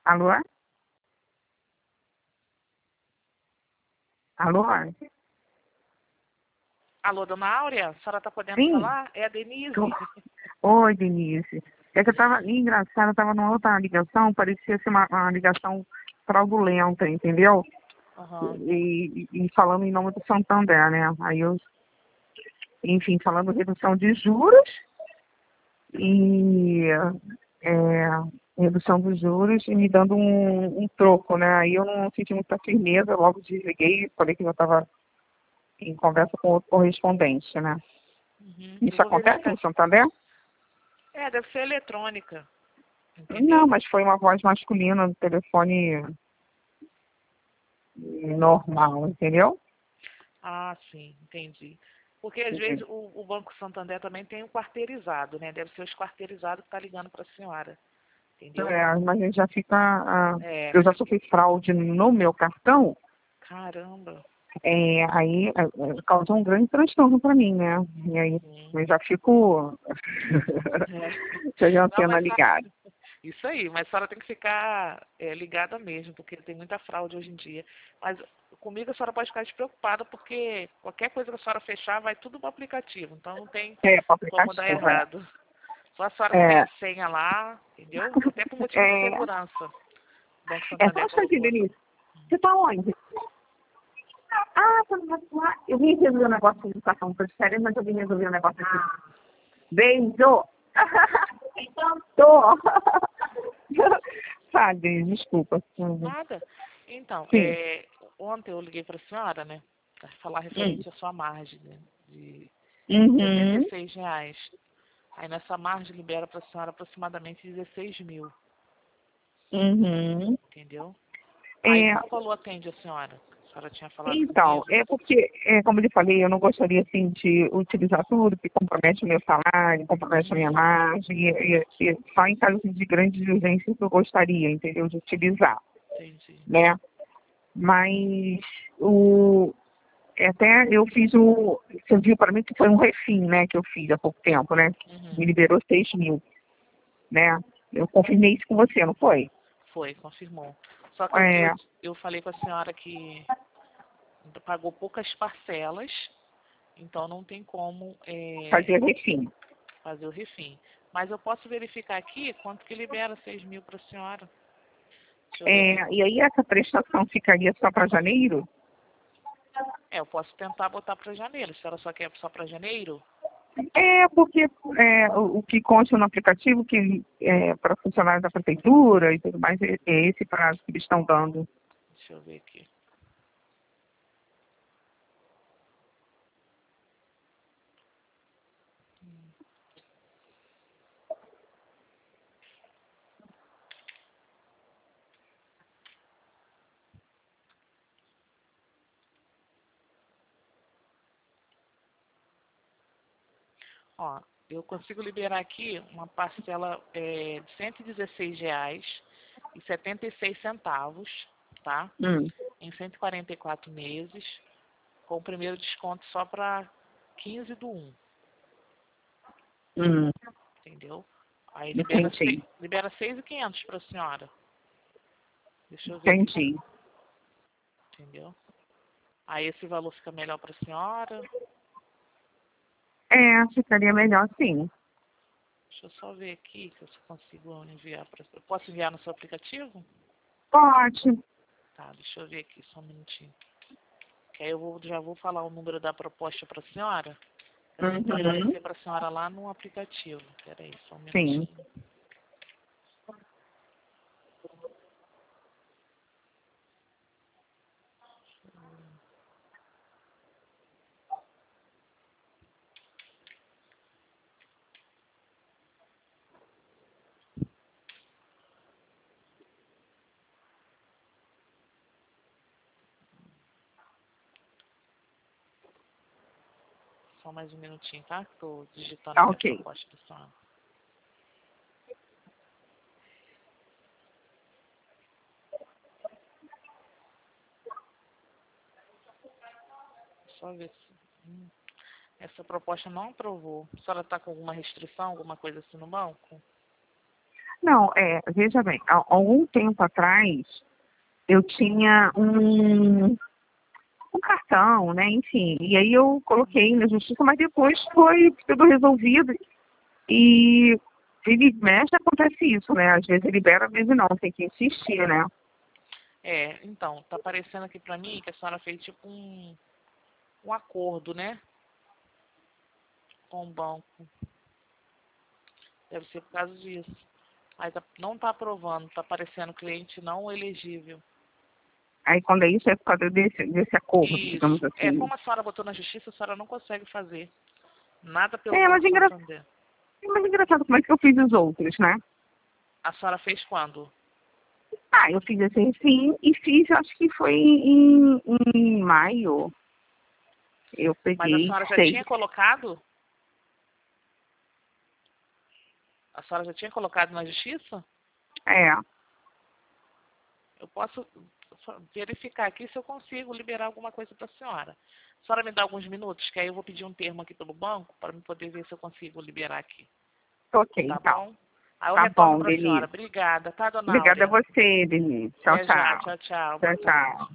Alô? Alô? Alô, dona Áurea? A senhora está podendo Sim? falar? É a Denise. Oi, Denise. É que eu tava engraçada, eu tava numa outra ligação, parecia ser uma ligação fraudulenta, entendeu? Aham. E falando em nome do Santander, né? Aí eu, enfim, falando redução de juros e é, redução dos juros e me dando um troco, né? Aí eu não senti muita firmeza, logo desliguei, falei que eu estava em conversa com outro correspondente, né? Uhum. Eu Isso vou acontece verificar. no Santander? Deve ser eletrônica, Não, entendeu? mas foi uma voz masculina no telefone normal, entendeu? Ah, sim, entendi. Porque às vezes o Banco Santander também tem um quarteirizado, né? Deve ser os quarteirizados que tá ligando para a senhora, entendeu? É, mas a gente já fica. É, Eu já sofri fraude no meu cartão, caramba. aí causou um grande transtorno para mim, né? E aí Sim. eu já fico. É. Já de Não, antena mas ligada. isso aí, mas a senhora tem que ficar ligada mesmo, porque tem muita fraude hoje em dia. Mas comigo a senhora pode ficar despreocupada, porque qualquer coisa que a senhora fechar vai tudo no aplicativo, então não tem É, para como dar aplicativo, é. errado. Só a senhora que tem É, a senha lá, entendeu? Até por motivo de é, segurança. O Banco é só Santander um instantinho, colocou. Denise. Você tá onde? Ah, tá no celular. Eu vim resolver um negócio de educação de férias, mas eu vim resolver um negócio aqui. Beijo! Então, tô. Sabe, desculpa. Nada. Então, Sim. ontem eu liguei para a senhora, né? Para falar Hum. referente à sua margem, né, de Uhum. R$ 76. Aí nessa margem libera para a senhora aproximadamente 16 mil, Uhum. entendeu? Aí É, qual valor atende a senhora? A senhora tinha falado então, comigo. é porque, como eu lhe falei, eu não gostaria assim de utilizar tudo, que compromete o meu salário, compromete a minha Uhum, margem, e só em casos de grandes urgências que eu gostaria, entendeu, de utilizar, entendi. né? Mas o, até eu fiz você viu para mim que foi um refim, né, que eu fiz há pouco tempo, né? Me Uhum, liberou 6 mil, né? Eu confirmei isso com você, não foi? foi, confirmou. Só que É, eu falei com a senhora que pagou poucas parcelas, então não tem como fazer refim. fazer o refim. Mas eu posso verificar aqui quanto que libera 6 mil para a senhora. Deixa eu ver aqui. E aí essa prestação ficaria só para janeiro? Eu posso tentar botar para janeiro. Se a senhora só quer só para janeiro, Porque o que consta no aplicativo que para funcionários da prefeitura e tudo mais é esse prazo que eles estão dando. deixa eu ver aqui. Ó, eu consigo liberar aqui uma parcela de R$ 116,76, tá? Hum, Em 144 meses, com o primeiro desconto só para 15/1, hum, entendeu? Aí entendi, libera 6.500 para a senhora. Deixa eu ver aqui, entendi. entendeu? Aí esse valor fica melhor para a senhora. Ficaria melhor sim. Deixa eu só ver aqui se eu consigo enviar para. Eu posso enviar no seu aplicativo? Pode. Tá, deixa eu ver aqui só um minutinho. Que aí já vou falar o número da proposta para a senhora. Assim vai Uhum, aparecer para a senhora lá no aplicativo. Espera aí, só um sim. minutinho. Só mais um minutinho, tá? Estou digitando Tá aqui a ok. proposta da senhora. Só ver se. Essa proposta não aprovou. A senhora está com alguma restrição, alguma coisa assim no banco? Não, veja bem, há algum tempo atrás eu tinha um cartão, né, enfim, e aí eu coloquei na justiça, mas depois foi tudo resolvido e ele mexe, acontece isso, né, às vezes libera, às vezes não, tem que insistir, né. Então, tá aparecendo aqui pra mim que a senhora fez tipo um acordo, né? Com o banco. Deve ser por causa disso. Mas não tá aprovando, tá aparecendo cliente não elegível. Aí quando é isso é por causa desse acordo, digamos Isso. assim. Como a senhora botou na justiça, a senhora não consegue fazer nada pelo É, mas Banco Santander. mas engraçado como é que eu fiz os outros, né? A senhora fez quando? Ah, eu fiz esse sim e fiz, eu acho que foi em maio. Eu Mas a peguei senhora já 6. tinha colocado? A senhora já tinha colocado na justiça? É, Eu posso verificar aqui se eu consigo liberar alguma coisa para a senhora. A senhora me dá alguns minutos, que aí eu vou pedir um termo aqui pelo banco para me poder ver se eu consigo liberar aqui. ok, Tá então. bom? Aí eu Tá retorno bom, para a senhora. Denise. Obrigada, tá, dona Obrigada a Áurea? você, Denise. Tchau, Até já. tchau. Tchau, tchau. Boa Tchau, tarde. tchau.